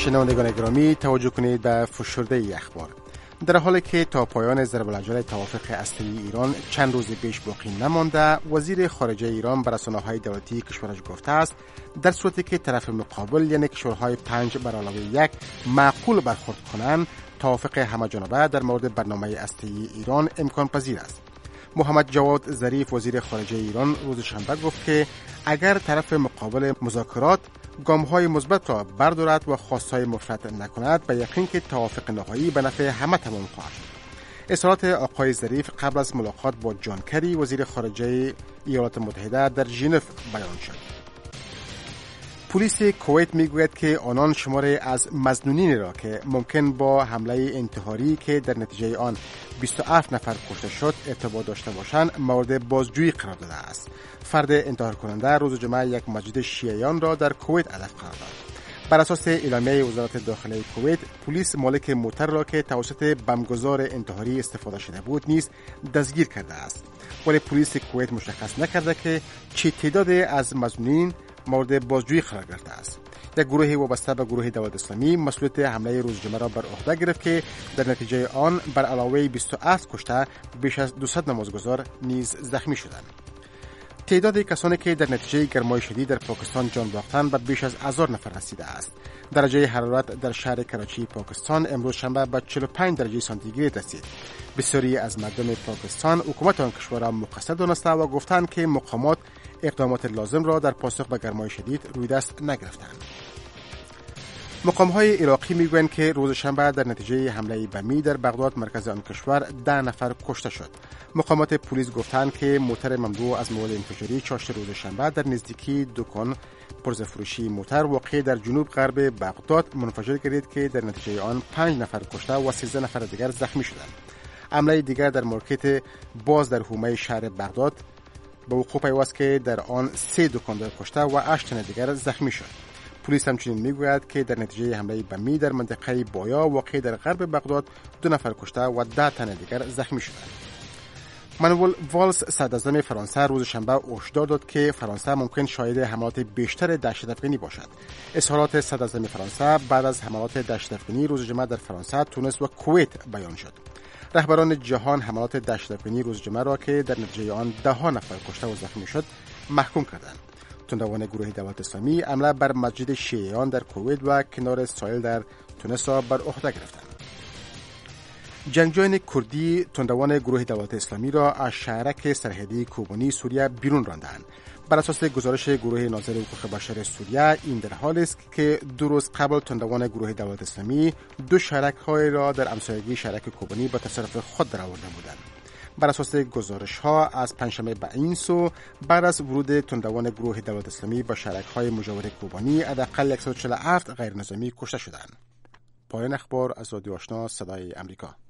شنوندگان گرامی توجه کنید به فشرده اخبار. در حالی که تا پایان ضرب العجل توافق هسته‌ای ایران چند روز بیش باقی نمانده، وزیر خارجه ایران به رسانه‌های دولتی کشورش گفته است در صورتی که طرف مقابل یعنی کشورهای 5 بر علاوه 1 معقول برخورد کنند، توافق همه‌جانبه در مورد برنامه هسته‌ای ایران امکان پذیر است. محمد جواد ظریف وزیر خارجه ایران روز شنبه گفت که اگر طرف مقابل مذاکرات گام‌های مثبت را بردارد و خواست‌های مفرط نکند، به یقین که توافق نهایی به نفع همه تمام خواهد شد. اظهارات آقای ظریف قبل از ملاقات با جان کری وزیر خارجه ایالات متحده در ژنو بیان شد. پلیس کویت میگوید که آنان شماره از مظنونینی را که ممکن با حمله انتحاری که در نتیجه آن 27 نفر کشته شد ارتباط داشته باشند مورد بازجویی قرار داده است. فرد انتحار کننده روز جمعه یک مسجد شیعیان را در کویت هدف قرار داد. بر اساس اعلامیه وزارت داخله کویت، پلیس مالک موتر را که توسط بمبگذار انتحاری استفاده شده بود نیز دستگیر کرده است. ولی پلیس کویت مشخص نکرده که چه تعدادی از مظنونین مورد بازجویی قرار گرفته است. یک گروه وابسته به گروه دولت اسلامی مسئولیت حمله روز جمعه را بر عهده گرفت که در نتیجه آن بر علاوه 27 کشته بیش از 200 نمازگزار نیز زخمی شدند. تعداد کسانی که در نتیجه گرمای شدید در پاکستان جان باختند به بیش از 1000 نفر رسیده است. درجه حرارت در شهر کراچی پاکستان امروز شنبه به 45 درجه سانتیگراد رسید. بسیاری از مردم پاکستان حکومت آن کشور را مقصر دانسته و گفتند که مقامات اقدامات لازم را در پاسخ به گرمای شدید روی دست نگرفتند. مقام‌های عراقی میگویند که روز شنبه در نتیجه حمله بمی در بغداد مرکز آن کشور 10 نفر کشته شد. مقامات پلیس گفتند که موتر مملو از مواد انفجاری چاشت روز شنبه در نزدیکی دکان پرزفروشی موتر واقع در جنوب غرب بغداد منفجر گردید که در نتیجه آن 5 نفر کشته و 13 نفر دیگر زخمی شدند. حمله دیگر در مارکت باز در حومه شهر بغداد به وقوع پیوست که در آن 3 دکاندار کشته و 8 تن دیگر زخمی شد. پلیس همچنین میگوید که در نتیجه حمله بمی در منطقه بایا واقع در غرب بغداد 2 نفر کشته و 10 تن دیگر زخمی شدند. مانوئل والز صدراعظم فرانسه روز شنبه هشدار داد که فرانسه ممکن شاهد حملات بیشتر دهشت‌افکنی باشد. اظهارات صدراعظم فرانسه بعد از حملات دهشت‌افکنی روز جمعه در فرانسه، تونس و کویت بیان شد. رهبران جهان حملات دهشت‌افکنی روز جمعه را که در نتیجه آن 10 نفر کشته و زخمی شد محکوم کردند. تندروان گروه دولت اسلامی حمله بر مسجد شیعیان در کویت و کنار ساحل در تونس را بر عهده گرفتند. جنگجویان کردی تندروان گروه دولت اسلامی را از شهرک سرحدی کوبانی سوریه بیرون راندند. بر اساس گزارش گروه ناظر حقوق بشر سوریه، این در حالی است که 2 روز قبل تندروان گروه دولت اسلامی 2 شهرک‌های را در همسایگی شهرک کوبانی به تصرف خود درآورده بودند. بر اساس گزارش‌ها از پنجشنبه به این سو، بعد از ورود تندروان گروه دولت اسلامی به شهرک‌های مجاور کوبانی، حداقل 147 غیرنظامی کشته شدند. پایان اخبار از رادیو آشنا صدای امریکا.